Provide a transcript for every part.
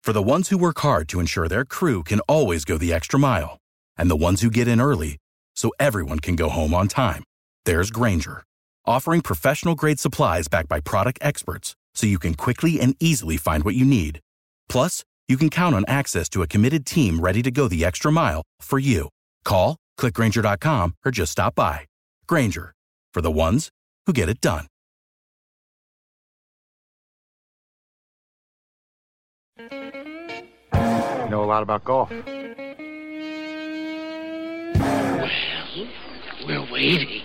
For the ones who work hard to ensure their crew can always go the extra mile, and the ones who get in early so everyone can go home on time, there's Grainger, offering professional-grade supplies backed by product experts so you can quickly and easily find what you need. Plus, you can count on access to a committed team ready to go the extra mile for you. Call, click Grainger.com, or just stop by. Grainger, for the ones who get it done. You know a lot about golf. Well, we're waiting.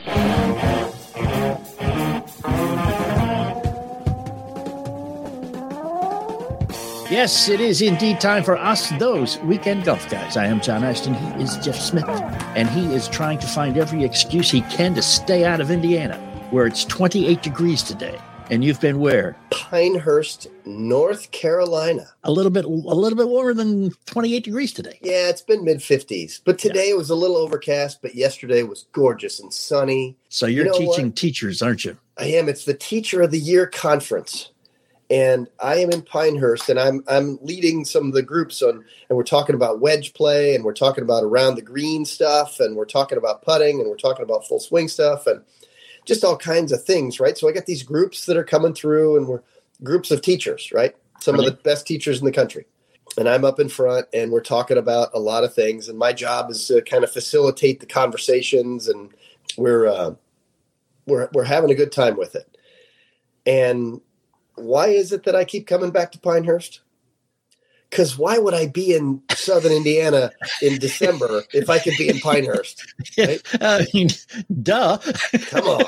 Yes, it is indeed time for us, those weekend golf guys. I am John Ashton. He is Jeff Smith, and he is trying to find every excuse he can to stay out of Indiana, where it's 28 degrees today. And you've been where? Pinehurst, North Carolina. A little bit warmer than 28 degrees today. Yeah, it's been mid-50s. But today it was a little overcast, but yesterday was gorgeous and sunny. So you're teaching teachers, aren't you? I am. It's the Teacher of the Year conference. And I am in Pinehurst, and I'm leading some of the groups and we're talking about wedge play, and we're talking about around the green stuff, and we're talking about putting, and we're talking about full swing stuff, and just all kinds of things, right? So I got these groups that are coming through, and we're groups of teachers, right? Some of the best teachers in the country. And I'm up in front, and we're talking about a lot of things, and my job is to kind of facilitate the conversations, and we're having a good time with it. And why is it that I keep coming back to Pinehurst? Because why would I be in Southern Indiana in December if I could be in Pinehurst? Right? Duh. Come on.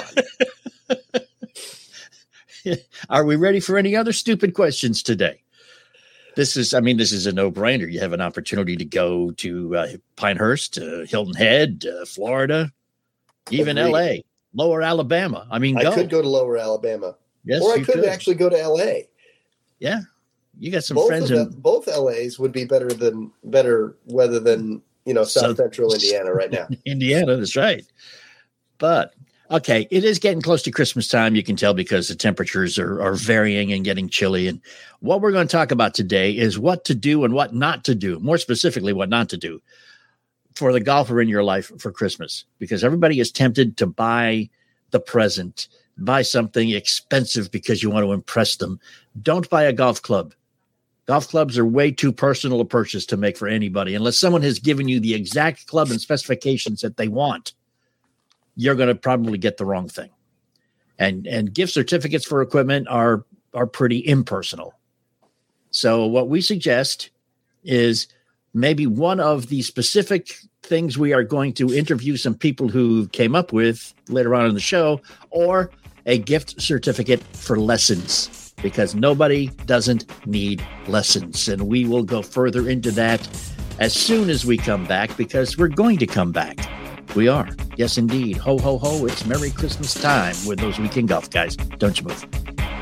Are we ready for any other stupid questions today? This is a no-brainer. You have an opportunity to go to Pinehurst, Hilton Head, Florida, even L.A., Lower Alabama. I could go to Lower Alabama. Yes, or I could actually go to L.A. Yeah, you got some friends both L.A.s would be better weather than South Central Indiana right now. Indiana, that's right. But okay, it is getting close to Christmas time. You can tell because the temperatures are varying and getting chilly. And what we're going to talk about today is what to do and what not to do. More specifically, what not to do for the golfer in your life for Christmas, because everybody is tempted to buy the present. Buy something expensive because you want to impress them. Don't buy a golf club. Golf clubs are way too personal a purchase to make for anybody. Unless someone has given you the exact club and specifications that they want, you're going to probably get the wrong thing. And gift certificates for equipment are pretty impersonal. So what we suggest is maybe one of the specific things we are going to interview some people who came up with later on in the show, or a gift certificate for lessons, because nobody doesn't need lessons. And we will go further into that as soon as we come back, because we're going to come back. We are. Yes, indeed. Ho, ho, ho. It's Merry Christmas time with those weekend golf guys. Don't you move.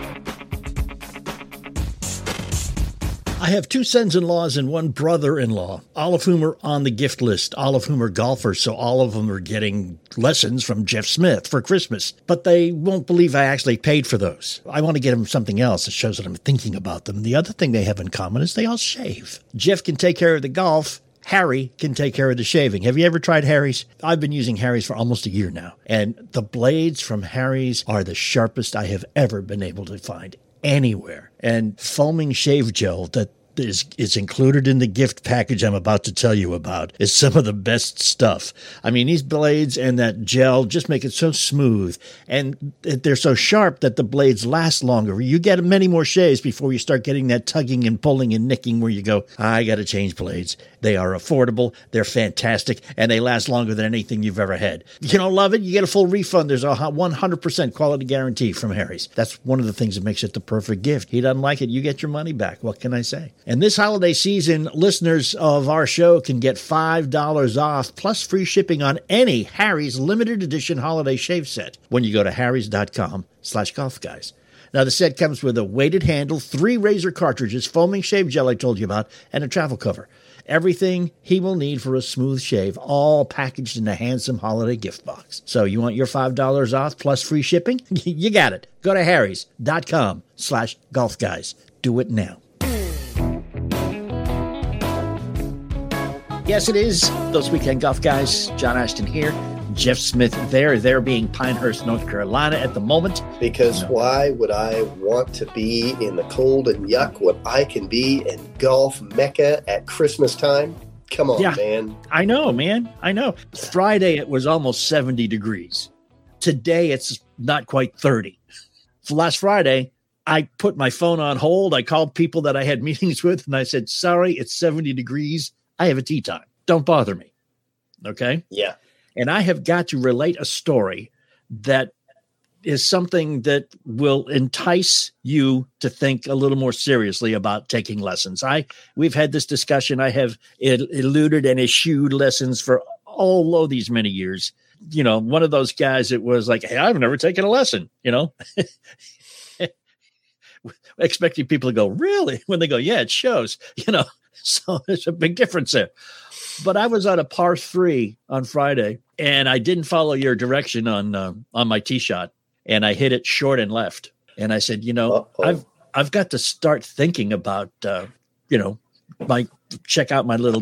I have two sons-in-laws and one brother-in-law, all of whom are on the gift list, all of whom are golfers, so all of them are getting lessons from Jeff Smith for Christmas. But they won't believe I actually paid for those. I want to get them something else that shows that I'm thinking about them. The other thing they have in common is they all shave. Jeff can take care of the golf. Harry can take care of the shaving. Have you ever tried Harry's? I've been using Harry's for almost a year now, and the blades from Harry's are the sharpest I have ever been able to find anywhere. And foaming shave gel that is included in the gift package I'm about to tell you about is some of the best stuff. I mean, these blades and that gel just make it so smooth, and they're so sharp that the blades last longer. You get many more shaves before you start getting that tugging and pulling and nicking where you go, I got to change blades. They are affordable, they're fantastic, and they last longer than anything you've ever had. If you don't love it, you get a full refund. There's a 100% quality guarantee from Harry's. That's one of the things that makes it the perfect gift. He doesn't like it, you get your money back. What can I say? And this holiday season, listeners of our show can get $5 off plus free shipping on any Harry's limited edition holiday shave set when you go to harrys.com/golfguys. Now, the set comes with a weighted handle, 3 razor cartridges, foaming shave gel I told you about, and a travel cover. Everything he will need for a smooth shave, all packaged in a handsome holiday gift box. So you want your $5 off plus free shipping? You got it. Go to harrys.com/golfguys. Do it now. Yes, it is. Those Weekend Golf Guys. John Ashton here. Jeff Smith there. They're being Pinehurst, North Carolina at the moment. Because why would I want to be in the cold and yuck when I can be in golf Mecca at Christmas time? Come on, man. I know, man. I know. Friday, it was almost 70 degrees. Today, it's not quite 30. So last Friday, I put my phone on hold. I called people that I had meetings with, and I said, sorry, it's 70 degrees. I have a tee time. Don't bother me. Okay? Yeah. And I have got to relate a story that is something that will entice you to think a little more seriously about taking lessons. We've had this discussion. I have eluded and eschewed lessons for all these many years. You know, one of those guys that was like, hey, I've never taken a lesson, you know, expecting people to go, really? When they go, yeah, it shows, you know. So there's a big difference there. But I was on a par 3 on Friday, and I didn't follow your direction on my tee shot, and I hit it short and left. And I said, you know, I've got to start thinking about, check out my little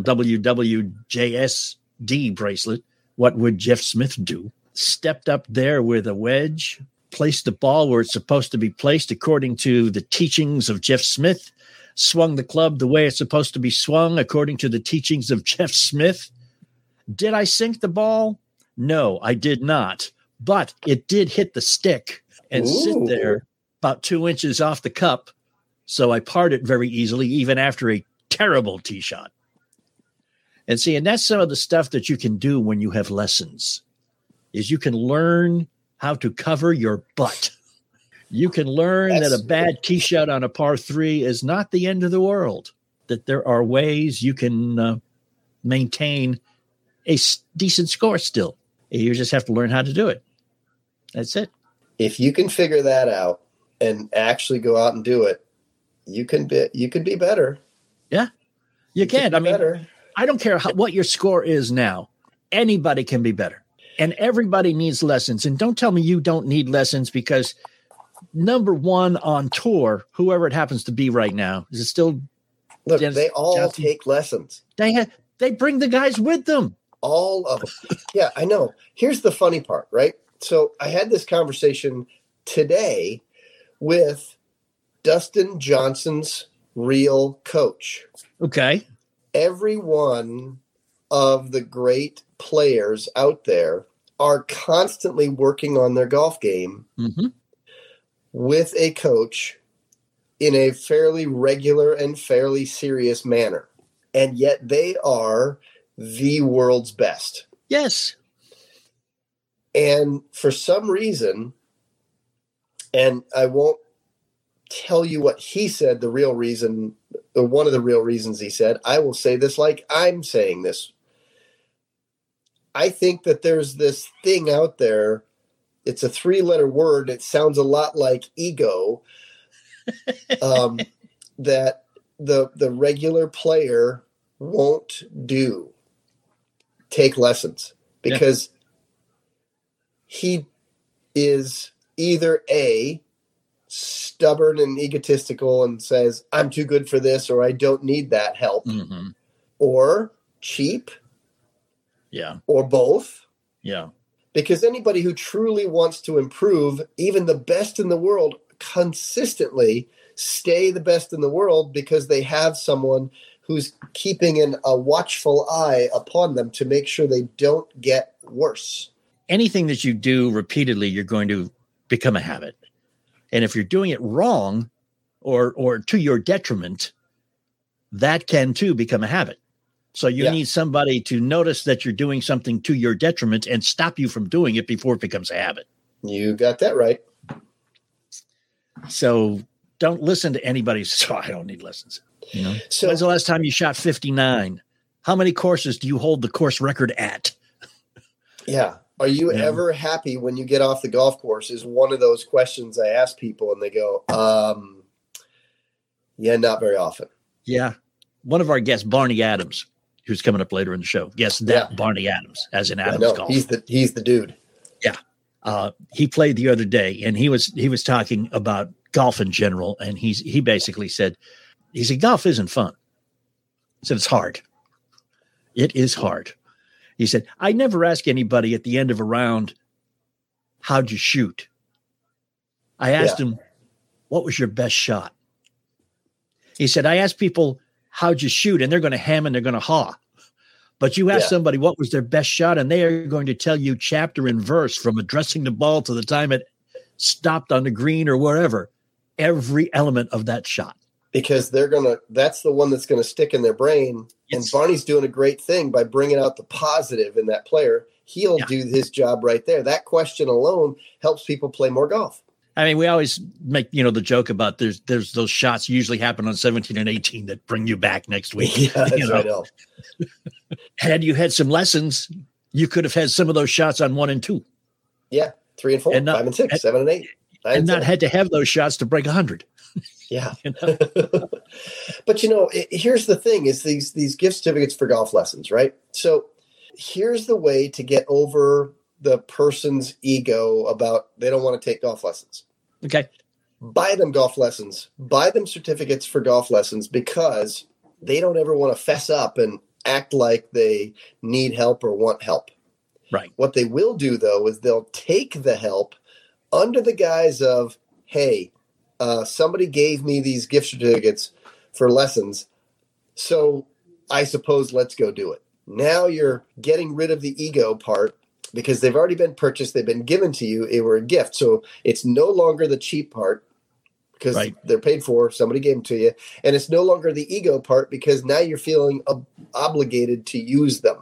WWJSD bracelet. What would Jeff Smith do? Stepped up there with a wedge, placed the ball where it's supposed to be placed according to the teachings of Jeff Smith. Swung the club the way it's supposed to be swung according to the teachings of Jeff Smith. Did I sink the ball? No, I did not. But it did hit the stick and sit there about 2 inches off the cup. So I parred it very easily, even after a terrible tee shot. And see, and that's some of the stuff that you can do when you have lessons, is you can learn how to cover your butt. You can learn that a bad tee shot on a par 3 is not the end of the world, that there are ways you can maintain a decent score still. You just have to learn how to do it. That's it. If you can figure that out and actually go out and do it, you can be better. Yeah, you can. I mean, better. I don't care what your score is now. Anybody can be better. And everybody needs lessons. And don't tell me you don't need lessons, because number one on tour, whoever it happens to be right now, is it still? Look, they all take lessons. They bring the guys with them. All of them. Yeah, I know. Here's the funny part, right? So I had this conversation today with Dustin Johnson's real coach. Okay. Every one of the great players out there are constantly working on their golf game. Mm-hmm. With a coach in a fairly regular and fairly serious manner. And yet they are the world's best. Yes. And for some reason, and I won't tell you what he said, the real reason, or one of the real reasons he said, I will say this like I'm saying this. I think that there's this thing out there. It's a 3-letter word. It sounds a lot like ego. That the regular player won't do. Take lessons. Because he is either A, stubborn and egotistical and says, I'm too good for this, or I don't need that help. Mm-hmm. Or cheap. Yeah. Or both. Yeah. Because anybody who truly wants to improve, even the best in the world, consistently stay the best in the world because they have someone who's keeping a watchful eye upon them to make sure they don't get worse. Anything that you do repeatedly, you're going to become a habit. And if you're doing it wrong or to your detriment, that can too become a habit. So you need somebody to notice that you're doing something to your detriment and stop you from doing it before it becomes a habit. You got that right. So don't listen to anybody. So I don't need lessons. You know? So when's the last time you shot 59? How many courses do you hold the course record at? Yeah. Are you ever happy when you get off the golf course is one of those questions I ask people, and they go, not very often. Yeah. One of our guests, Barney Adams, who's coming up later in the show. Yes, Barney Adams, as in Adams Golf. He's the dude. Yeah. He played the other day, and he was talking about golf in general, and he basically said, golf isn't fun. He said it's hard. It is hard. He said, I never ask anybody at the end of a round, how'd you shoot? I asked him, what was your best shot? He said, I asked people, how'd you shoot? And they're going to hem and they're going to haw. But you ask somebody what was their best shot, and they are going to tell you chapter and verse from addressing the ball to the time it stopped on the green or wherever, every element of that shot. Because that's the one that's going to stick in their brain. Yes. And Barney's doing a great thing by bringing out the positive in that player. He'll do his job right there. That question alone helps people play more golf. I mean, we always make, the joke about there's those shots usually happen on 17 and 18 that bring you back next week. Yeah, that's I know. Had you had some lessons, you could have had some of those shots on 1 and 2. Yeah, 3 and 4, and 5 and 6, 7 and 8. And not had to have those shots to break 100. Yeah. But, here's the thing is these gift certificates for golf lessons, right? So here's the way to get over the person's ego about they don't want to take golf lessons. Okay. Buy them golf lessons. Buy them certificates for golf lessons because they don't ever want to fess up and act like they need help or want help. Right. What they will do, though, is they'll take the help under the guise of, hey, somebody gave me these gift certificates for lessons, so I suppose let's go do it. Now you're getting rid of the ego part because they've already been purchased. They've been given to you. They were a gift. So it's no longer the cheap part because they're paid for. Somebody gave them to you. And it's no longer the ego part because now you're feeling obligated to use them.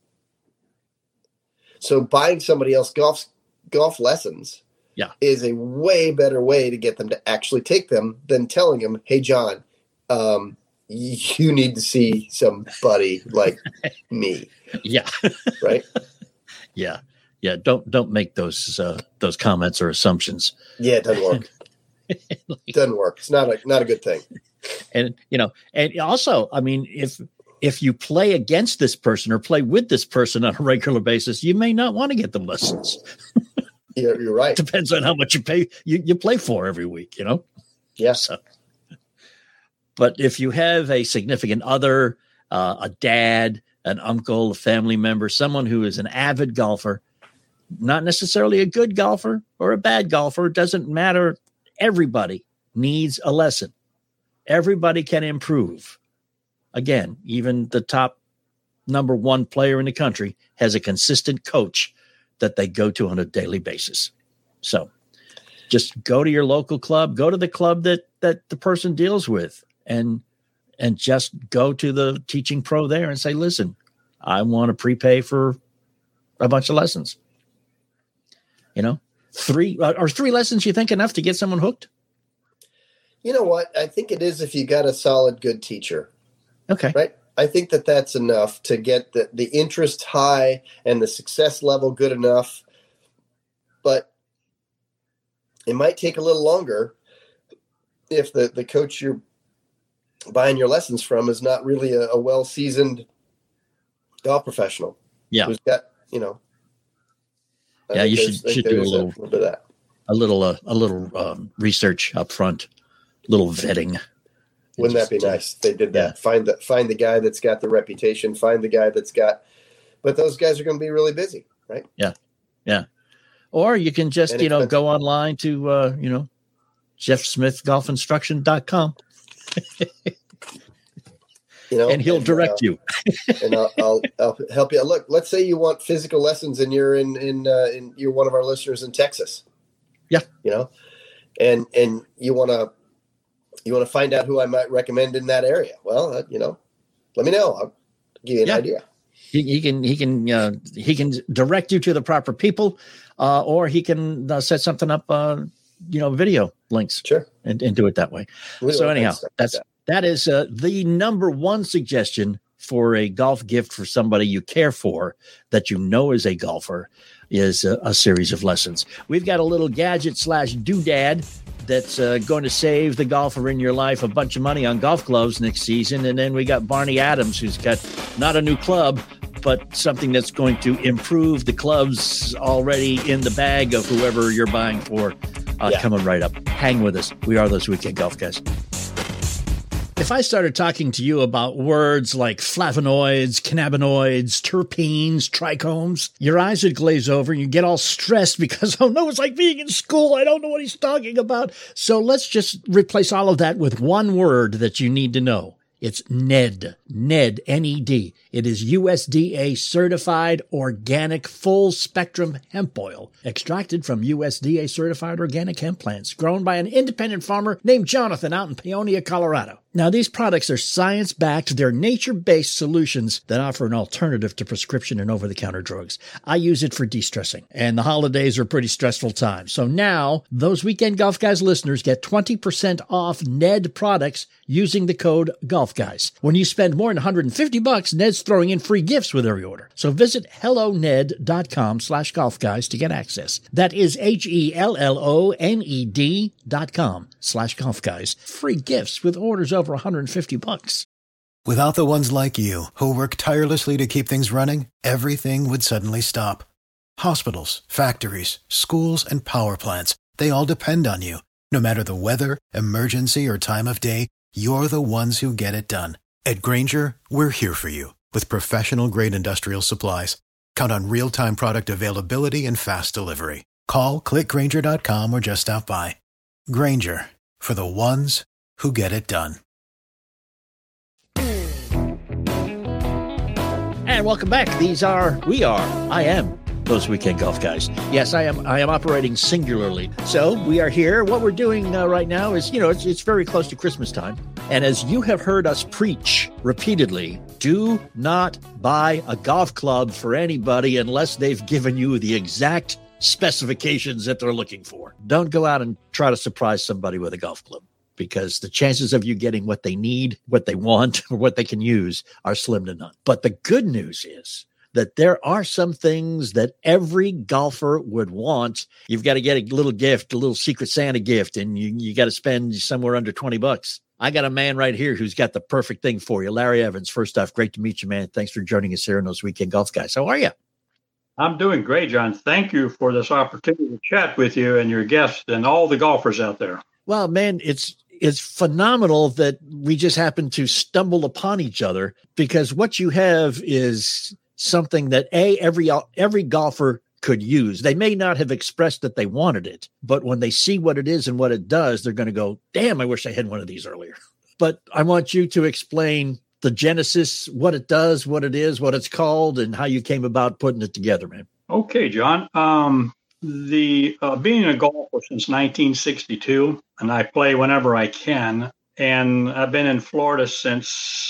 So buying somebody else golf lessons is a way better way to get them to actually take them than telling them, hey, John, you need to see somebody like me. Yeah. Right? Yeah. Yeah. Don't make those comments or assumptions. Yeah, it doesn't work. It doesn't work. It's not a good thing. And and also, I mean, if you play against this person or play with this person on a regular basis, you may not want to get them lessons. Yeah, you're right. Depends on how much you pay. You play for every week, Yeah. So, but if you have a significant other, a dad, an uncle, a family member, someone who is an avid golfer, not necessarily a good golfer or a bad golfer, it doesn't matter. Everybody needs a lesson. Everybody can improve. Again, even the top number 1 player in the country has a consistent coach that they go to on a daily basis. So just go to your local club, go to the club that the person deals with, and just go to the teaching pro there and say, listen, I want to prepay for a bunch of lessons. 3 lessons, you think enough to get someone hooked? You know what? I think it is if you got a solid, good teacher. Okay. Right? I think that's enough to get the interest high and the success level good enough. But it might take a little longer if the coach you're buying your lessons from is not really a well-seasoned golf professional. Yeah. Who's got, yeah, you should do a little bit of that. A little research up front, a little vetting. Wouldn't that be nice? They did that. Yeah. Find the guy that's got the reputation. Find the guy but those guys are going to be really busy, right? Yeah, yeah. Or you can just go online to jeffsmithgolfinstruction.com. And he'll direct you. And I'll help you. Look, let's say you want physical lessons, and you're in you're one of our listeners in Texas. Yeah, and you want to find out who I might recommend in that area. Well, let me know. I'll give you an idea. He can direct you to the proper people, or he can set something up. Video links. Sure, and do it that way. So anyhow, that is the number 1 suggestion for a golf gift for somebody you care for that is a golfer is a series of lessons. We've got a little gadget / doodad that's going to save the golfer in your life a bunch of money on golf gloves next season. And then we got Barney Adams, who's got not a new club, but something that's going to improve the clubs already in the bag of whoever you're buying for coming right up. Hang with us. We are those Weekend Golf Guys. If I started talking to you about words like flavonoids, cannabinoids, terpenes, trichomes, your eyes would glaze over and you get all stressed because, oh no, it's like being in school. I don't know what he's talking about. So let's just replace all of that with one word that you need to know. It's NED, NED, N-E-D. It is USDA certified organic full spectrum hemp oil extracted from USDA certified organic hemp plants grown by an independent farmer named Jonathan out in Paonia, Colorado. Now, these products are science-backed. They're nature-based solutions that offer an alternative to prescription and over-the-counter drugs. I use it for de-stressing, and the holidays are a pretty stressful time. So now, those Weekend Golf Guys listeners get 20% off Ned products using the code GolfGuys. When you spend more than $150, Ned's throwing in free gifts with every order. So visit helloned.com/golfguys to get access. That is HELLONED.com/golfguys. Free gifts with orders over $150. Without the ones like you, who work tirelessly to keep things running, everything would suddenly stop. Hospitals, factories, schools, and power plants, they all depend on you. No matter the weather, emergency, or time of day, you're the ones who get it done. At Grainger, we're here for you with professional-grade industrial supplies. Count on real-time product availability and fast delivery. Call, click Grainger.com, or just stop by. Grainger, for the ones who get it done. And welcome back. I am those Weekend Golf Guys. Yes, I am operating singularly. So we are here. What we're doing right now is, it's very close to Christmas time. And as you have heard us preach repeatedly, do not buy a golf club for anybody unless they've given you the exact specifications that they're looking for. Don't go out and try to surprise somebody with a golf club, because the chances of you getting what they need, what they want, or what they can use are slim to none. But the good news is that there are some things that every golfer would want. You've got to get a little gift, a little Secret Santa gift, and you got to spend somewhere under $20. I got a man right here who's got the perfect thing for you. Larry Evans, first off, great to meet you, man. Thanks for joining us here on those Weekend Golf Guys. How are you? I'm doing great, John. Thank you for this opportunity to chat with you and your guests and all the golfers out there. Well, man, it's phenomenal that we just happen to stumble upon each other, because what you have is something that every golfer could use. They may not have expressed that they wanted it, but when they see what it is and what it does, they're going to go, damn, I wish I had one of these earlier. But I want you to explain the genesis, what it does, what it is, what it's called, and how you came about putting it together, man. Okay, John. Being a golfer since 1962, and I play whenever I can, and I've been in Florida since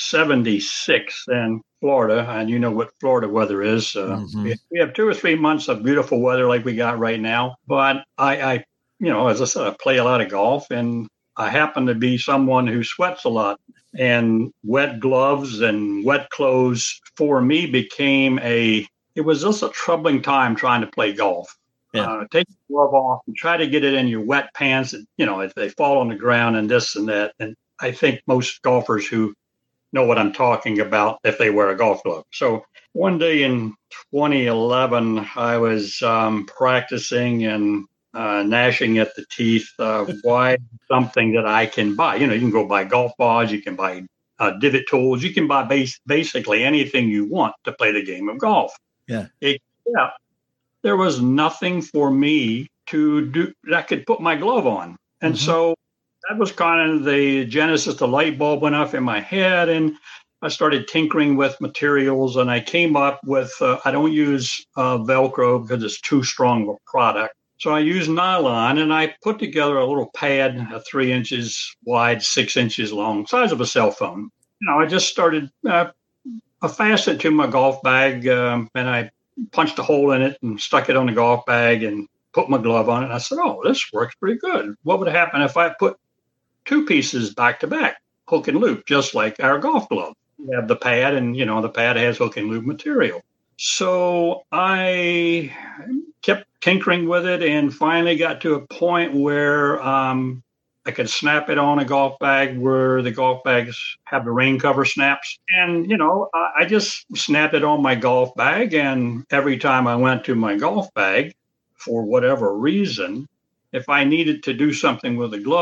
76 in Florida, and you know what Florida weather is. We have 2 or 3 months of beautiful weather like we got right now, but I as I said, I play a lot of golf, and I happen to be someone who sweats a lot, and wet gloves and wet clothes for me it was just a troubling time trying to play golf. Yeah. Take the glove off and try to get it in your wet pants. And, if they fall on the ground and this and that. And I think most golfers who know what I'm talking about if they wear a golf glove. So one day in 2011, I was practicing and gnashing at the teeth. Why something that I can buy? You can go buy golf balls. You can buy divot tools. You can buy basically anything you want to play the game of golf. Yeah. Except there was nothing for me to do that I could put my glove on. And so that was kind of the genesis. The light bulb went off in my head, and I started tinkering with materials, and I came up with, I don't use Velcro because it's too strong of a product. So I used nylon, and I put together a little pad, 3 inches wide, 6 inches long, size of a cell phone. I just started, I fastened it to my golf bag, and I punched a hole in it and stuck it on the golf bag and put my glove on it. And I said, oh, this works pretty good. What would happen if I put 2 pieces back to back, hook and loop, just like our golf glove? We have the pad, and, the pad has hook and loop material. So I kept tinkering with it and finally got to a point where I could snap it on a golf bag where the golf bags have the rain cover snaps. And, I just snapped it on my golf bag. And every time I went to my golf bag, for whatever reason, if I needed to do something with a glove,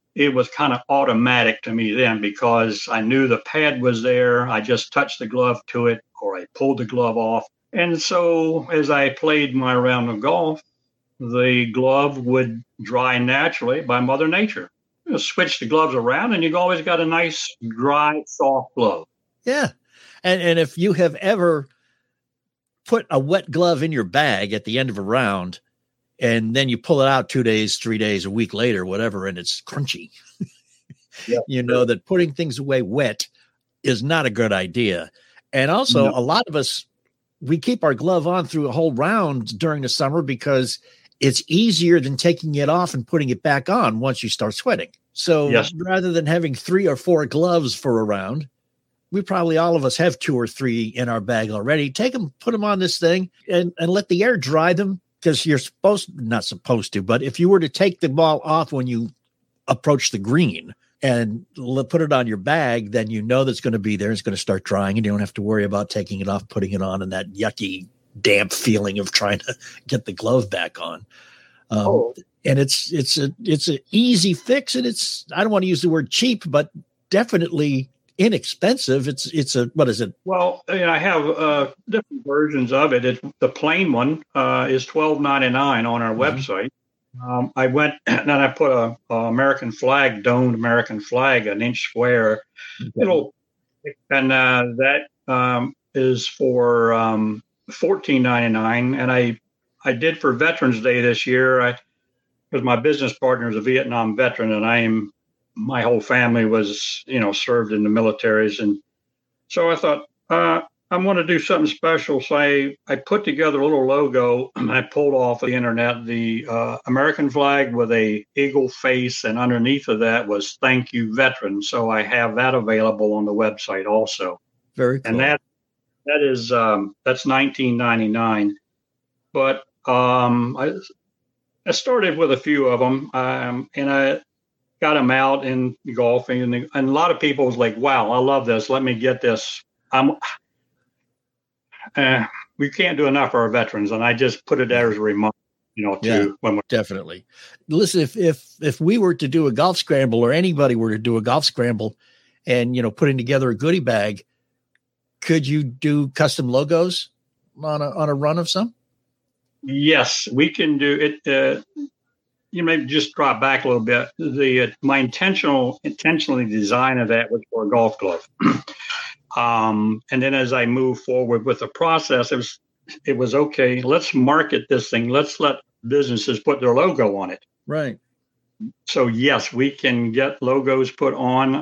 it was kind of automatic to me then because I knew the pad was there. I just touched the glove to it or I pulled the glove off. And so as I played my round of golf, the glove would dry naturally by Mother Nature. You switch the gloves around and you've always got a nice, dry, soft glove. Yeah. And if you have ever put a wet glove in your bag at the end of a round, and then you pull it out 2 days, 3 days, a week later, whatever, and it's crunchy, you know that putting things away wet is not a good idea. And also, a lot of us, we keep our glove on through a whole round during the summer because it's easier than taking it off and putting it back on once you start sweating. So rather than having 3 or 4 gloves for a round, we probably all of us have 2 or 3 in our bag already. Take them, put them on this thing and let the air dry them. Because you're not supposed to, but if you were to take the ball off when you approach the green and put it on your bag, then you know that's going to be there. It's going to start drying and you don't have to worry about taking it off, putting it on, and that yucky, damp feeling of trying to get the glove back on. And it's an easy fix, and I don't want to use the word cheap, but definitely inexpensive. It's a, what is it? Well, I have different versions of it. The plain one is $12.99 on our website. I went and I put a American flag, domed American flag, an inch square. That is for $14.99. And I did for Veterans Day this year. Because my business partner is a Vietnam veteran, and my whole family was, served in the militaries. And so I thought, I want to do something special. So I put together a little logo and I pulled off the internet, the American flag with a eagle face. And underneath of that was "Thank You, Veteran." So I have that available on the website also. Very cool. And that's $19.99. But I started with a few of them, and I got them out in golfing, and a lot of people was like, "Wow, I love this. Let me get this." We can't do enough for our veterans, and I just put it there as a reminder, when we're definitely. Listen, if we were to do a golf scramble, or anybody were to do a golf scramble, and putting together a goodie bag, could you do custom logos on a run of some? Yes, we can do it. You may just drop back a little bit. My intentionally design of that was for a golf glove. And then as I move forward with the process, it was okay. Let's market this thing. Let's let businesses put their logo on it. Right. So yes, we can get logos put on.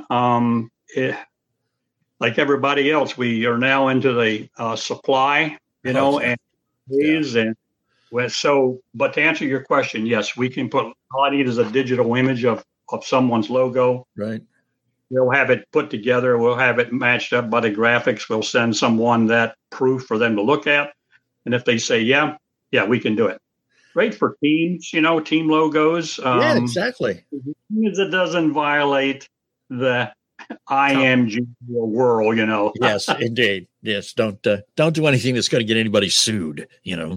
Like everybody else, we are now into the supply, and these and. But to answer your question, yes, we can put. All I need is a digital image of someone's logo. Right. We'll have it put together. We'll have it matched up by the graphics. We'll send someone that proof for them to look at. And if they say, yeah, we can do it. Great for teams, team logos. Yeah, exactly. As long as it doesn't violate the IMG world, Yes, indeed. Yes, don't do anything that's going to get anybody sued.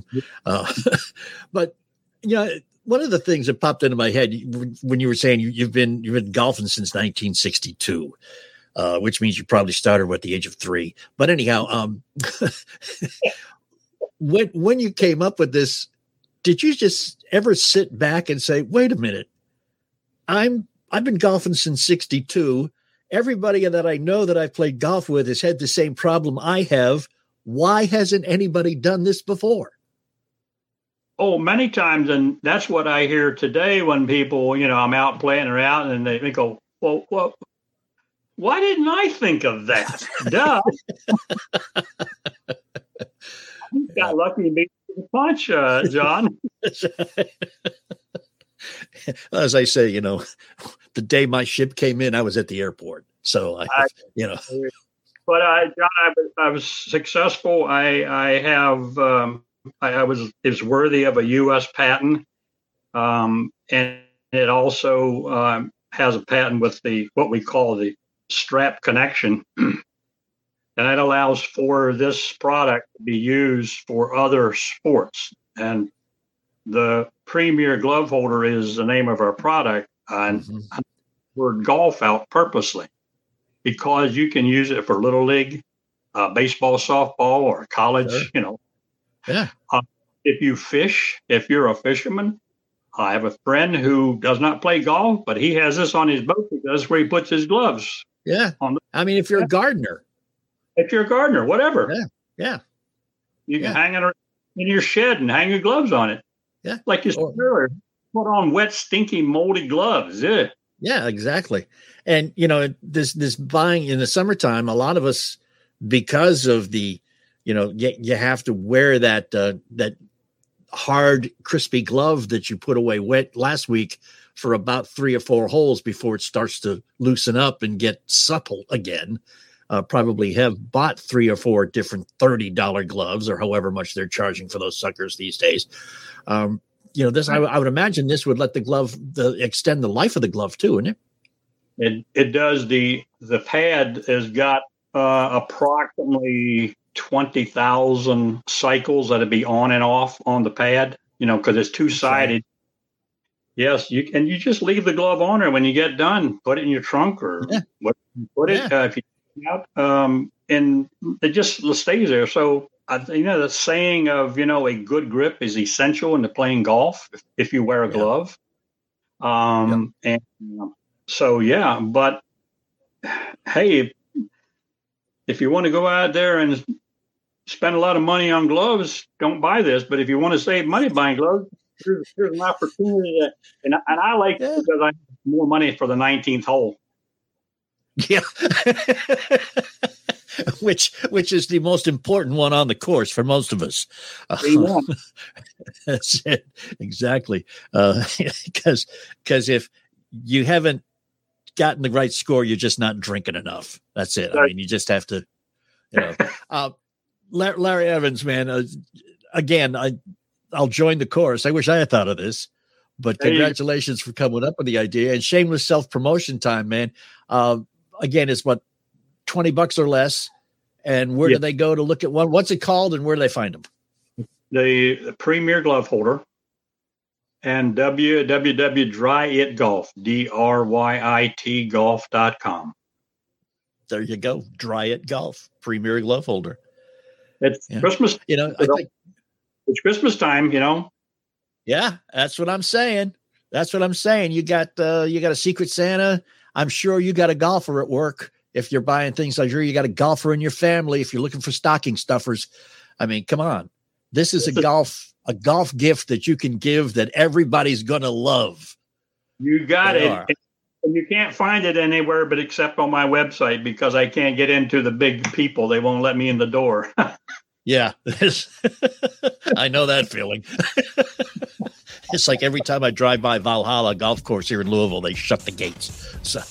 But one of the things that popped into my head when you were saying you've been golfing since 1962, which means you probably started at the age of 3. But anyhow, when you came up with this, did you just ever sit back and say, "Wait a minute, I've been golfing since 62. Everybody that I know that I've played golf with has had the same problem I have. Why hasn't anybody done this before?" Oh, many times. And that's what I hear today when people, I'm out playing around and they go, well, why didn't I think of that? Duh. You got lucky to beat the punch, John. As I say, the day my ship came in, I was at the airport. So, But John, I was successful. It's worthy of a U.S. patent, and it also has a patent with what we call the strap connection, and that allows for this product to be used for other sports. And the Premier Glove Holder is the name of our product, and word golf out purposely because you can use it for little league, baseball, softball, or college, Sure. Yeah. If you fish, if you're a fisherman, I have a friend who does not play golf, but he has this on his boat because where he puts his gloves. Yeah. I mean, if you're a gardener. If you're a gardener, whatever. Yeah. You can hang it in your shed and hang your gloves on it. Yeah. Like you said earlier, put on wet, stinky, moldy gloves. Yeah. Yeah, exactly. And, this buying in the summertime, a lot of us, because of the, you have to wear that hard, crispy glove that you put away wet last week for about 3 or 4 holes before it starts to loosen up and get supple again. Probably have bought 3 or 4 different $30 gloves or however much they're charging for those suckers these days. This I would imagine this would let the glove extend the life of the glove too, isn't it? It does. The pad has got approximately 20,000 cycles that'll be on and off on the pad, because it's two-sided. Yes, you just leave the glove on there when you get done. Put it in your trunk or put it if you out, and it just stays there. So the saying of a good grip is essential into playing golf if you wear a glove. And but hey, if you want to go out there and spend a lot of money on gloves, don't buy this. But if you want to save money buying gloves, here's an opportunity. And I like it because I have more money for the 19th hole. Yeah. which is the most important one on the course for most of us. That's it. Exactly. Because if you haven't gotten the right score, you're just not drinking enough. That's it. I mean, you just have to, Larry Evans, man, again, I'll join the chorus. I wish I had thought of this, but congratulations for coming up with the idea, and shameless self-promotion time, man. Again, it's what, $20 or less. And where do they go to look at one? What's it called and where do they find them? The Premier Glove Holder and www.dryitgolf, DRYIT golf.com. There you go. Dry It Golf, Premier Glove Holder. It's Christmas. I think it's Christmas time, Yeah, that's what I'm saying. You got a Secret Santa. I'm sure you got a golfer at work. If you're buying things, I'm sure you got a golfer in your family. If you're looking for stocking stuffers, I mean, come on. This is a golf gift that you can give that everybody's going to love. You got it. And you can't find it anywhere but except on my website because I can't get into the big people. They won't let me in the door. Yeah. I know that feeling. It's like every time I drive by Valhalla Golf Course here in Louisville, they shut the gates. So.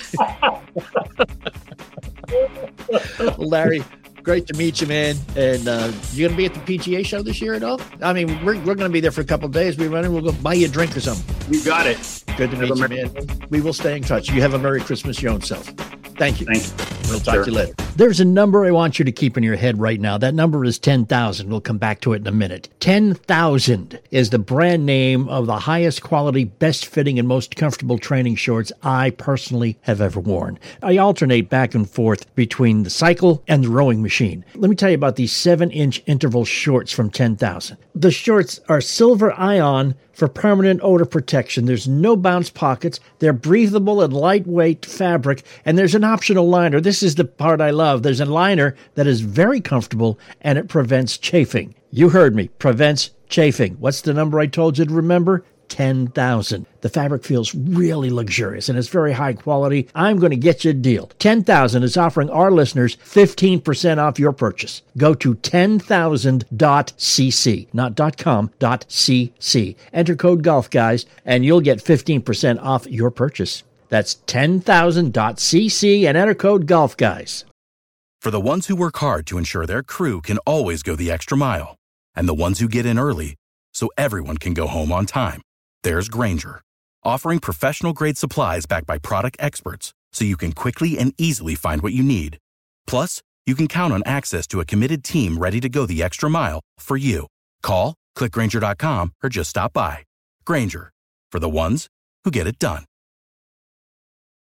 Larry, great to meet you, man. And you going to be at the PGA show this year at all? I mean, we're going to be there for a couple of days. We'll go buy you a drink or something. You got it. Good to meet you, man. We will stay in touch. You have a Merry Christmas your own self. Thank you. We'll talk to you later. There's a number I want you to keep in your head right now. That number is 10,000. We'll come back to it in a minute. 10,000 is the brand name of the highest quality, best fitting, and most comfortable training shorts I personally have ever worn. I alternate back and forth between the cycle and the rowing machine. Let me tell you about these 7-inch interval shorts from 10,000. The shorts are silver ion for permanent odor protection. There's no bounce pockets. They're breathable and lightweight fabric, and there's an optional liner. This is the part I love. There's a liner that is very comfortable, and it prevents chafing. You heard me. Prevents chafing. What's the number I told you to remember? 10,000. The fabric feels really luxurious and it's very high quality. I'm going to get you a deal. 10,000 is offering our listeners 15% off your purchase. Go to 10,000.cc, not .com, .cc. Enter code Golf Guys and you'll get 15% off your purchase. That's 10,000.cc and enter code Golf Guys. For the ones who work hard to ensure their crew can always go the extra mile, and the ones who get in early so everyone can go home on time, there's Grainger, offering professional-grade supplies backed by product experts so you can quickly and easily find what you need. Plus, you can count on access to a committed team ready to go the extra mile for you. Call, click Grainger.com, or just stop by. Grainger, for the ones who get it done.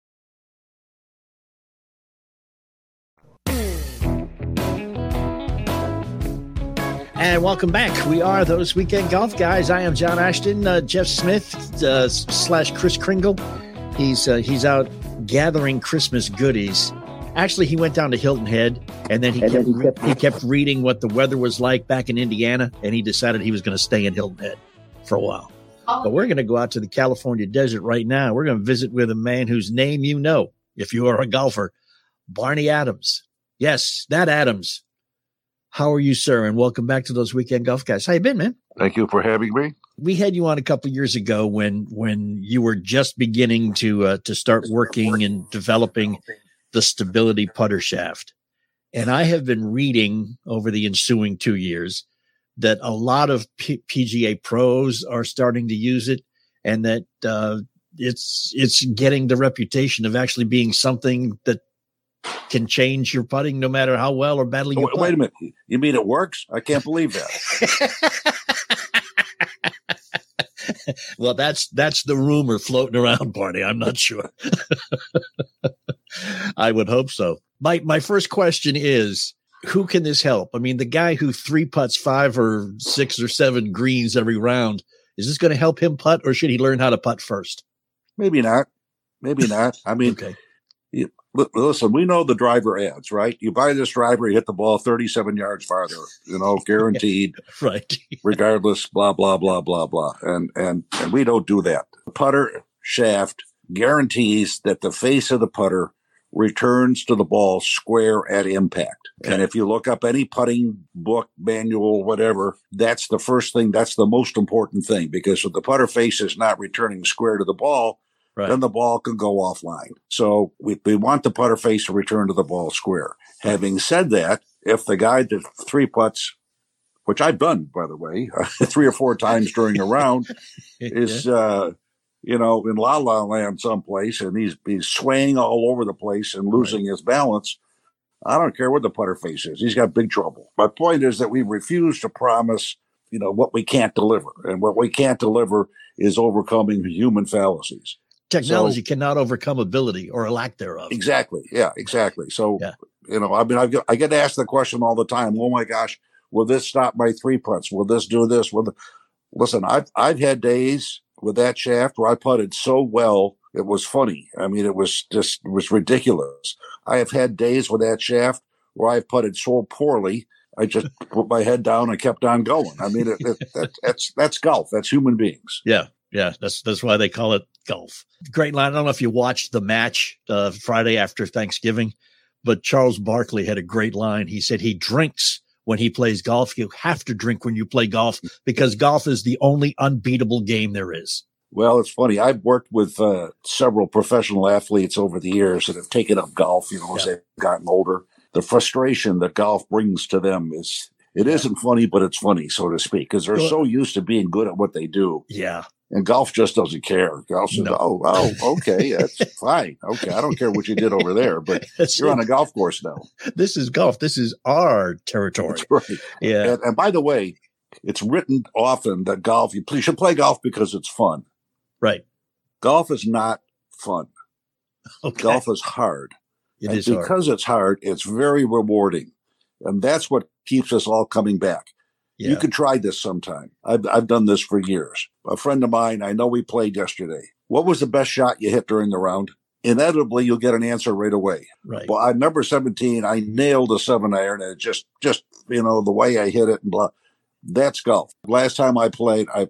And welcome back. We are Those Weekend Golf Guys. I am John Ashton. Jeff Smith / Chris Kringle. He's out gathering Christmas goodies. Actually, he went down to Hilton Head, and then he kept reading what the weather was like back in Indiana, and he decided he was going to stay in Hilton Head for a while. But we're going to go out to the California desert right now. We're going to visit with a man whose name you know, if you are a golfer, Barney Adams. Yes, that Adams. How are you, sir? And welcome back to Those Weekend Golf Guys. How you been, man? Thank you for having me. We had you on a couple of years ago when you were just beginning to start working and developing the stability putter shaft. And I have been reading over the ensuing 2 years that a lot of PGA pros are starting to use it, and that it's getting the reputation of actually being something that can change your putting no matter how well or badly you putt. Wait a minute. You mean it works? I can't believe that. Well, that's the rumor floating around, Barney. I'm not sure. I would hope so. My first question is, who can this help? I mean, the guy who 3-putts 5 or 6 or 7 greens every round, is this going to help him putt, or should he learn how to putt first? Maybe not. I mean, okay. Listen, we know the driver adds, right? You buy this driver, you hit the ball 37 yards farther, guaranteed, right? Regardless, blah, blah, blah, blah, blah. And we don't do that. The putter shaft guarantees that the face of the putter returns to the ball square at impact. Okay. And if you look up any putting book, manual, whatever, that's the first thing. That's the most important thing, because if the putter face is not returning square to the ball, right, then the ball can go offline. So we want the putter face to return to the ball square. Having said that, if the guy did 3 putts, which I've done, by the way, 3 or 4 times during a round, is, in La La Land someplace, and he's swaying all over the place and losing his balance, I don't care what the putter face is. He's got big trouble. My point is that we refuse to promise, what we can't deliver. And what we can't deliver is overcoming human fallacies. Technology cannot overcome ability or a lack thereof. Exactly. Yeah, exactly. So, I get asked the question all the time. Oh my gosh, will this stop my 3 putts? Will this do this? Listen, I've had days with that shaft where I putted so well, it was funny. I mean, it was ridiculous. I have had days with that shaft where I putted so poorly, I just put my head down and kept on going. I mean, that's golf. That's human beings. Yeah. Yeah. That's why they call it golf. Great line. I don't know if you watched the match Friday after Thanksgiving, but Charles Barkley had a great line. He said he drinks when he plays golf. You have to drink when you play golf, because golf is the only unbeatable game there is. Well, it's funny. I've worked with several professional athletes over the years that have taken up golf, as they've gotten older. The frustration that golf brings to them isn't funny, but it's funny, so to speak, because they're so used to being good at what they do. Yeah. And golf just doesn't care. Golf says, oh, okay, that's fine. Okay, I don't care what you did over there, but you're on a golf course now. This is golf. This is our territory. That's right. Yeah. And by the way, it's written often that you should play golf because it's fun. Right. Golf is not fun. Okay. Golf is hard. Because it's hard, it's very rewarding. And that's what keeps us all coming back. Yeah. You could try this sometime. I've done this for years. A friend of mine, I know we played yesterday. What was the best shot you hit during the round? Inevitably, you'll get an answer right away. Right. Well, at number 17, I nailed a 7-iron, and it just the way I hit it and blah. That's golf. Last time I played, I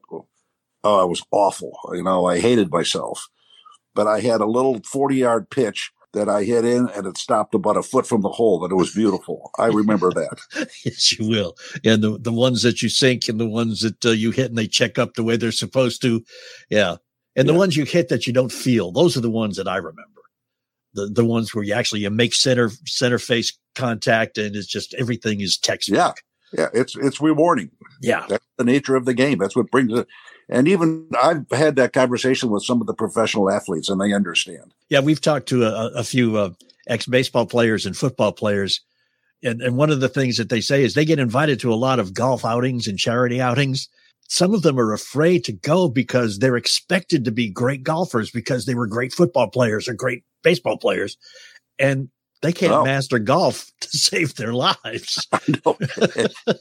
was awful. I hated myself. But I had a little 40-yard pitch that I hit in, and it stopped about a foot from the hole, and it was beautiful. I remember that. Yes, you will. And the ones that you sink and the ones that you hit and they check up the way they're supposed to. Yeah. And the ones you hit that you don't feel, those are the ones that I remember. The ones where you make center face contact, and it's just everything is textbook. Yeah. Yeah. It's rewarding. Yeah. That's the nature of the game. That's what brings it. And even I've had that conversation with some of the professional athletes, and they understand. Yeah, we've talked to a few ex-baseball players and football players, and one of the things that they say is they get invited to a lot of golf outings and charity outings. Some of them are afraid to go because they're expected to be great golfers because they were great football players or great baseball players, and they can't master golf to save their lives. I know.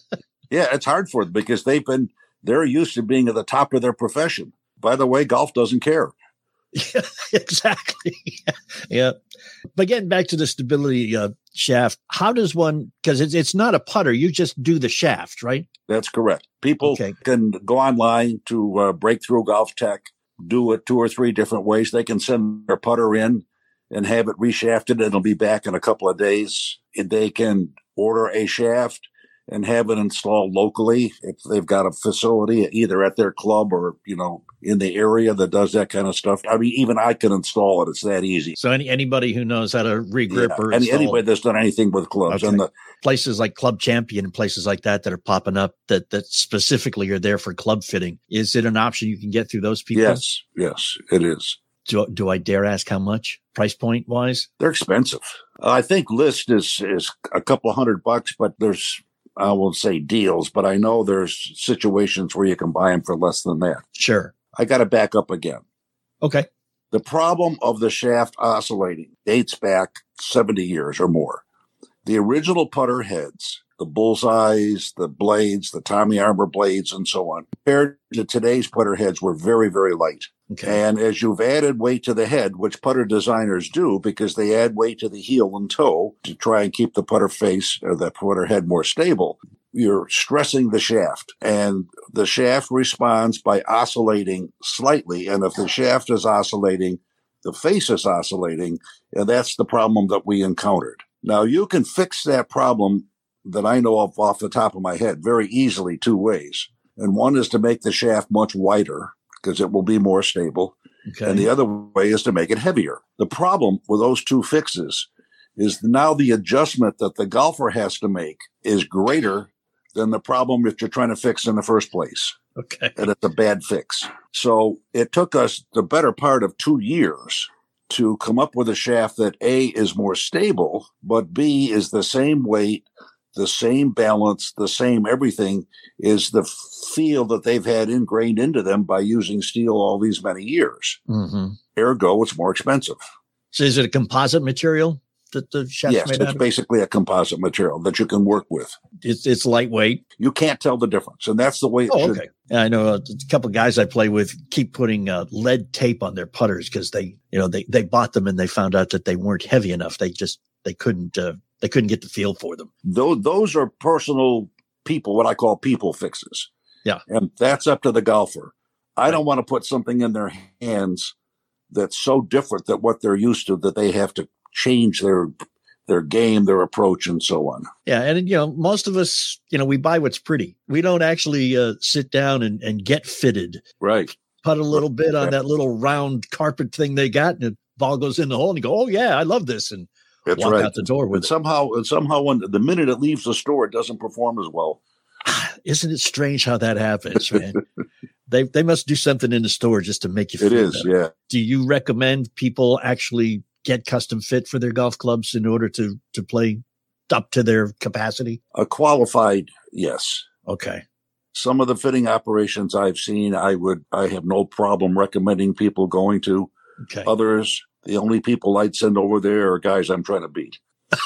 Yeah, it's hard for them because they're used to being at the top of their profession. By the way, golf doesn't care. Yeah, exactly. Yeah. But getting back to the stability shaft, how does one, because it's not a putter, you just do the shaft, right? That's correct. People can go online to Breakthrough Golf Tech, do it 2 or 3 different ways. They can send their putter in and have it reshafted, and it'll be back in a couple of days. They can order a shaft and have it installed locally if they've got a facility either at their club or, in the area that does that kind of stuff. I mean, even I can install it. It's that easy. So anybody who knows how to regrip or anybody that's done anything with clubs. Okay. And the places like Club Champion and places like that are popping up that specifically are there for club fitting. Is it an option you can get through those people? Yes, it is. Do I dare ask how much, price point wise? They're expensive. I think list is a couple $100, but there's, I won't say deals, but I know there's situations where you can buy them for less than that. Sure. I got to back up again. Okay. The problem of the shaft oscillating dates back 70 years or more. The original putter heads, the bullseyes, the blades, the Tommy Armour blades, and so on, compared to today's putter heads, were very, very light. Okay. And as you've added weight to the head, which putter designers do because they add weight to the heel and toe to try and keep the putter face or the putter head more stable, you're stressing the shaft. And the shaft responds by oscillating slightly. And if the shaft is oscillating, the face is oscillating. And that's the problem that we encountered. Now, you can fix that problem that I know of off the top of my head very easily 2 ways. And one is to make the shaft much wider, because it will be more stable. Okay. And the other way is to make it heavier. The problem with those 2 fixes is now the adjustment that the golfer has to make is greater than the problem that you're trying to fix in the first place. Okay. And it's a bad fix. So it took us the better part of 2 years to come up with a shaft that A, is more stable, but B, is the same weight, the same balance, the same everything, is the feel that they've had ingrained into them by using steel all these many years. Mm-hmm. Ergo, it's more expensive. So is it a composite material that the shaft's yes, made it's out of? basically a composite material that you can work with. It's lightweight. You can't tell the difference, and that's the way it should. Okay. I know a couple of guys I play with keep putting lead tape on their putters because they bought them and they found out that they weren't heavy enough. They couldn't get the feel for them. Those are personal people, what I call people fixes. Yeah. And that's up to the golfer. I don't want to put something in their hands that's so different than what they're used to that they have to change their game, their approach, and so on. Yeah. And, most of us, we buy what's pretty. We don't actually sit down and get fitted. Right. Put a little bit on that little round carpet thing they got, and the ball goes in the hole, and you go, oh, yeah, I love this. And that's walk right. out the door with it. Somehow, when the minute it leaves the store, it doesn't perform as well. Isn't it strange how that happens, man? They must do something in the store just to make you feel it is, better. Yeah. Do you recommend people actually get custom fit for their golf clubs in order to play up to their capacity? A qualified, yes. Okay. Some of the fitting operations I've seen, I have no problem recommending people going to. Okay. Others, the only people I'd send over there are guys I'm trying to beat.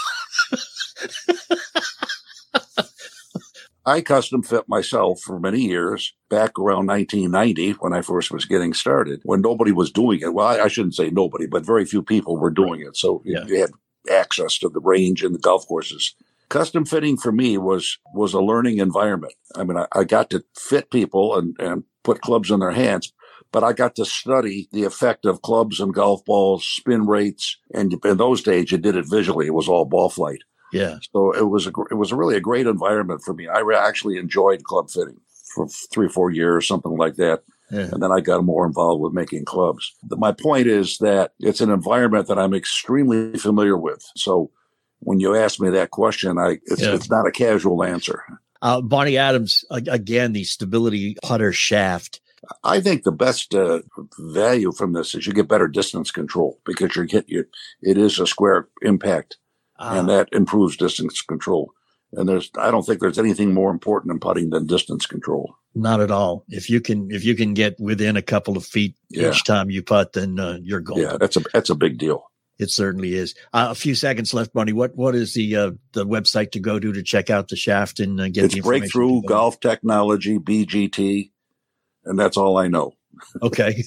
I custom fit myself for many years, back around 1990 when I first was getting started, when nobody was doing it. Well, I shouldn't say nobody, but very few people were doing it. So you had access to the range and the golf courses. Custom fitting for me was a learning environment. I mean, I got to fit people and put clubs in their hands, but I got to study the effect of clubs and golf balls, spin rates. And in those days, you did it visually. It was all ball flight. Yeah. So it was really a great environment for me. I actually enjoyed club fitting for 3 or 4 years, something like that. Yeah. And then I got more involved with making clubs. My point is that it's an environment that I'm extremely familiar with. So when you ask me that question, it's not a casual answer. Barney Adams, again, the stability putter shaft. I think the best value from this is you get better distance control because it is a square impact. And that improves distance control. And I don't think there's anything more important in putting than distance control. Not at all. If you can get within a couple of feet each time you putt, then you're golden. Yeah, that's a big deal. It certainly is. A few seconds left, Barney. What is the website to go to check out the shaft and get It's the information? Breakthrough Golf Technology, BGT, and that's all I know. Okay.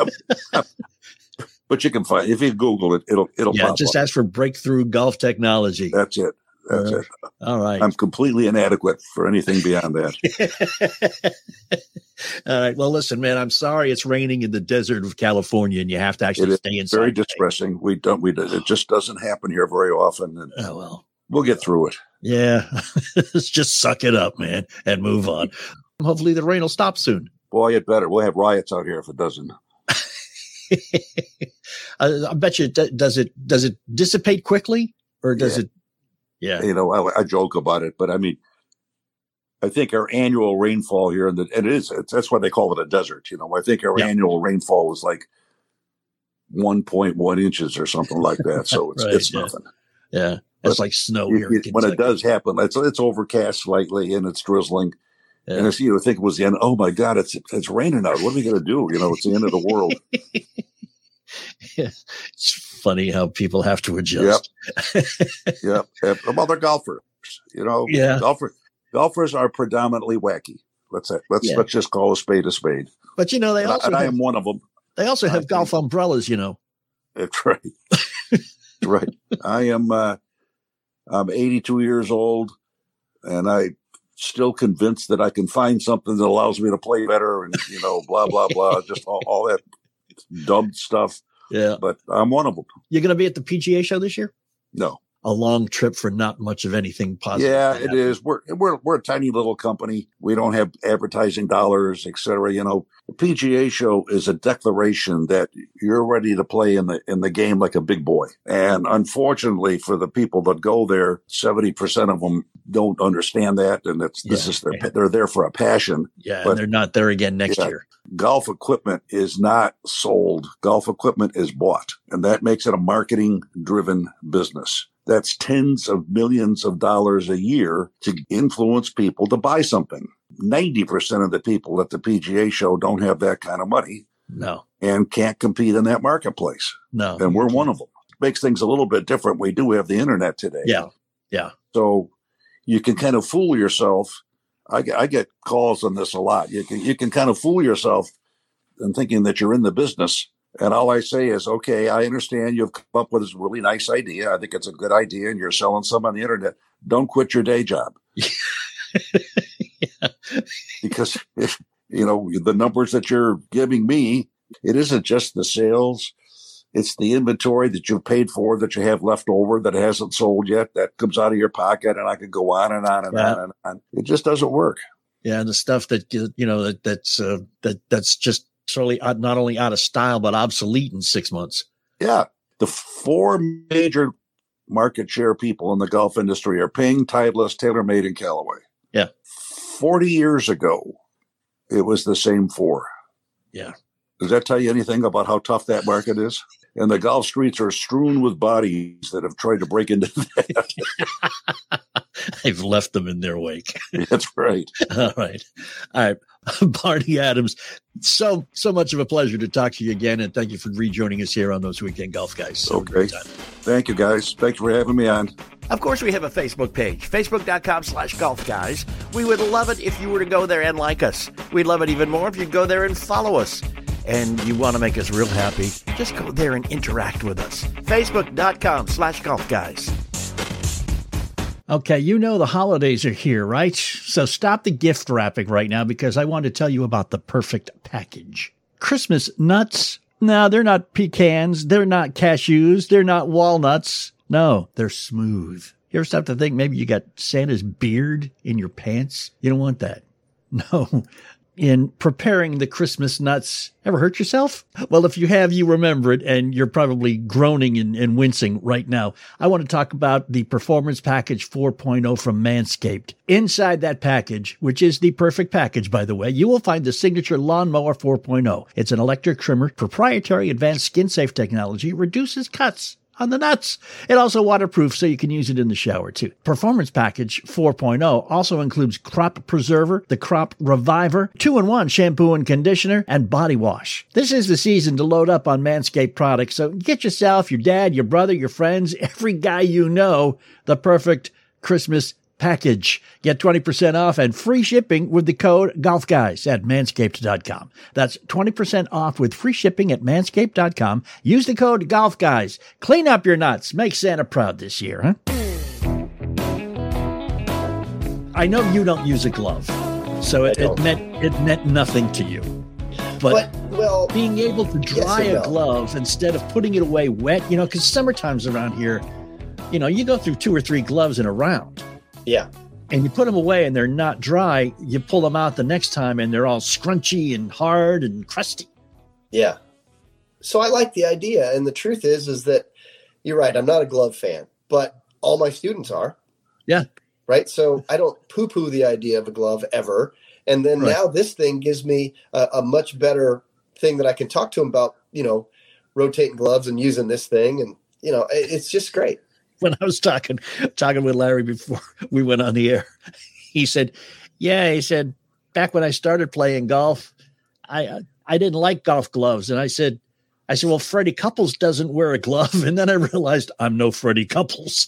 But you can find, if you Google it, it'll pop just up. ask for Breakthrough Golf Technology. That's it. That's it. All right. I'm completely inadequate for anything beyond that. All right. Well, listen, man, I'm sorry it's raining in the desert of California and you have to actually stay inside. Very distressing. It just doesn't happen here very often. And oh, well. We'll get through it. Yeah. Let's just suck it up, man, and move on. Hopefully the rain will stop soon. Boy, it better. We'll have riots out here if it doesn't. I bet you, does it dissipate quickly or does it? Yeah. You know, I joke about it, but I mean, I think our annual rainfall here that's why they call it a desert. You know, I think our annual rainfall was like 1.1 inches or something like that. So it's nothing. Yeah. It's like snow here. When it does happen, it's overcast slightly and it's drizzling. Yeah. And you think it was the end. Oh my God, it's raining out. What are we going to do? You know, it's the end of the world. Yeah. It's funny how people have to adjust. Yep. Other golfers, you know, golfers are predominantly wacky. Let's just call a spade a spade. But you know, I am one of them. They also have golf umbrellas, you know. That's right. That's right. I'm 82 years old and I still convinced that I can find something that allows me to play better and, you know, blah, blah, blah, just all that dumb stuff. Yeah. But I'm one of them. You're going to be at the PGA show this year? No. A long trip for not much of anything positive. Yeah, it is. We're a tiny little company. We don't have advertising dollars, et cetera. You know, the PGA show is a declaration that you're ready to play in the game like a big boy. And unfortunately for the people that go there, 70% of them don't understand that. And they're there for a passion. Yeah. But and they're not there again next year. Golf equipment is not sold. Golf equipment is bought. And that makes it a marketing driven business. That's tens of millions of dollars a year to influence people to buy something. 90% of the people at the PGA show don't have that kind of money. No. And can't compete in that marketplace. No. And we're one of them. Makes things a little bit different. We do have the internet today. Yeah. Yeah. So you can kind of fool yourself. I get calls on this a lot. You can kind of fool yourself in thinking that you're in the business. And all I say is, okay, I understand you've come up with this really nice idea. I think it's a good idea and you're selling some on the internet. Don't quit your day job. Yeah. Because if, you know, the numbers that you're giving me, it isn't just the sales. It's the inventory that you've paid for that you have left over that hasn't sold yet. That comes out of your pocket and I could go on and on and on and on. It just doesn't work. Yeah. And the stuff that, you know, that's just totally not only out of style, but obsolete in 6 months. Yeah. The four major market share people in the golf industry are Ping, Titleist, TaylorMade, and Callaway. Yeah. 40 years ago, it was the same four. Yeah. Does that tell you anything about how tough that market is? And the golf streets are strewn with bodies that have tried to break into that. They've left them in their wake. That's right. All right. Barney Adams, so much of a pleasure to talk to you again, and thank you for rejoining us here on Those Weekend Golf Guys. So great. Thank you, guys. Thanks for having me on. Of course, we have a Facebook page, facebook.com/Golf Guys. We would love it if you were to go there and like us. We'd love it even more if you'd go there and follow us. And you want to make us real happy, just go there and interact with us. Facebook.com/Golf Guys. Okay, you know the holidays are here, right? So stop the gift wrapping right now because I want to tell you about the perfect package. Christmas nuts? No, they're not pecans. They're not cashews. They're not walnuts. No, they're smooth. You ever stop to think maybe you got Santa's beard in your pants? You don't want that. No. In preparing the Christmas nuts, ever hurt yourself? Well, if you have, you remember it, and you're probably groaning and wincing right now. I want to talk about the Performance Package 4.0 from Manscaped. Inside that package, which is the perfect package, by the way, you will find the signature Lawnmower 4.0. It's an electric trimmer, proprietary advanced skin-safe technology, reduces cuts. on the nuts. It also waterproof, so you can use it in the shower too. Performance Package 4.0 also includes Crop Preserver, the Crop Reviver, 2-in-1 shampoo and conditioner, and body wash. This is the season to load up on Manscaped products, so get yourself, your dad, your brother, your friends, every guy you know, the perfect Christmas package. Get 20% off and free shipping with the code GolfGuys at manscaped.com. That's 20% off with free shipping at manscaped.com. Use the code GolfGuys. Clean up your nuts. Make Santa proud this year, huh? I know you don't use a glove, so it meant nothing to you. But well, being able to dry a glove instead of putting it away wet, because summertime's around here, you go through 2 or 3 gloves in a round. Yeah. And you put them away and they're not dry. You pull them out the next time and they're all scrunchy and hard and crusty. Yeah. So I like the idea. And the truth is that you're right. I'm not a glove fan, but all my students are. Yeah. Right. So I don't poo-poo the idea of a glove ever. And then now this thing gives me a much better thing that I can talk to them about, rotating gloves and using this thing. And, it's just great. When I was talking with Larry before we went on the air, he said, back when I started playing golf, I didn't like golf gloves. And I said, well, Freddie Couples doesn't wear a glove. And then I realized I'm no Freddie Couples.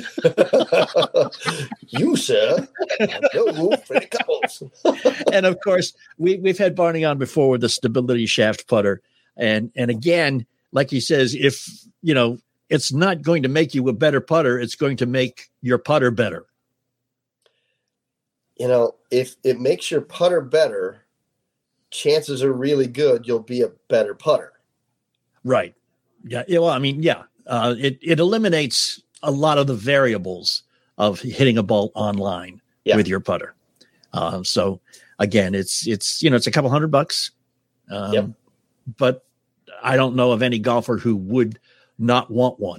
You, sir, no Freddie Couples. And of course, we've had Barney on before with the stability shaft putter. And again, like he says, if, it's not going to make you a better putter. It's going to make your putter better. If it makes your putter better, chances are really good you'll be a better putter. Right. Yeah. Well, I mean, yeah. It eliminates a lot of the variables of hitting a ball online with your putter. So again, it's a couple $100. But I don't know of any golfer who would not want one.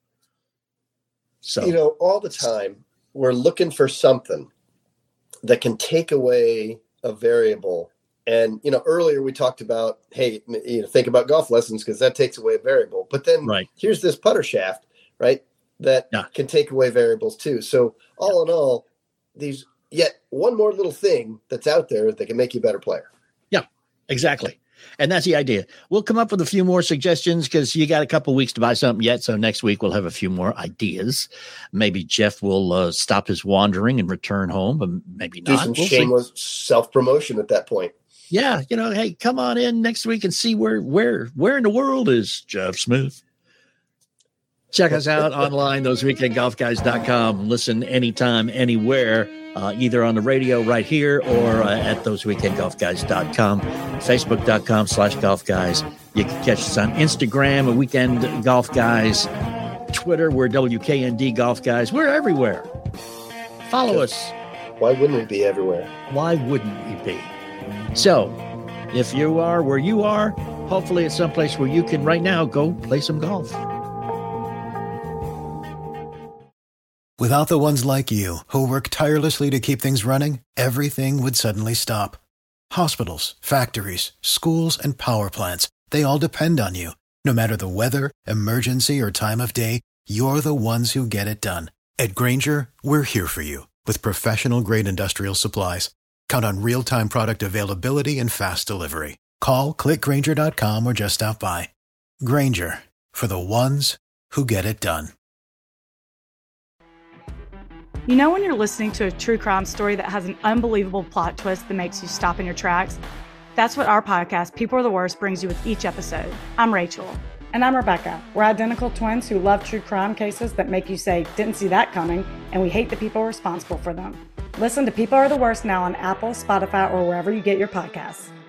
So, all the time we're looking for something that can take away a variable. And, earlier we talked about, hey, think about golf lessons because that takes away a variable. But then here's this putter shaft, right, that can take away variables too. So all in all, these yet one more little thing that's out there that can make you a better player. Yeah, exactly. And that's the idea. We'll come up with a few more suggestions because you got a couple weeks to buy something yet. So next week we'll have a few more ideas. Maybe Jeff will stop his wandering and return home, but maybe not. Do some shameless self-promotion at that point. Yeah. Hey, come on in next week and see where in the world is Jeff Smith. Check us out online, thoseweekendgolfguys.com. Listen anytime, anywhere, either on the radio right here or at thoseweekendgolfguys.com, facebook.com/golfguys. You can catch us on Instagram at Weekend Golf Guys, Twitter, we're WKND Golf Guys. We're everywhere. Follow us. Why wouldn't we be everywhere? Why wouldn't we be? So, if you are where you are, hopefully it's someplace where you can right now go play some golf. Without the ones like you, who work tirelessly to keep things running, everything would suddenly stop. Hospitals, factories, schools, and power plants, they all depend on you. No matter the weather, emergency, or time of day, you're the ones who get it done. At Grainger, we're here for you with professional-grade industrial supplies. Count on real-time product availability and fast delivery. Call, click Grainger.com, or just stop by. Grainger, for the ones who get it done. When you're listening to a true crime story that has an unbelievable plot twist that makes you stop in your tracks? That's what our podcast, People Are the Worst, brings you with each episode. I'm Rachel. And I'm Rebecca. We're identical twins who love true crime cases that make you say, didn't see that coming, and we hate the people responsible for them. Listen to People Are the Worst now on Apple, Spotify, or wherever you get your podcasts.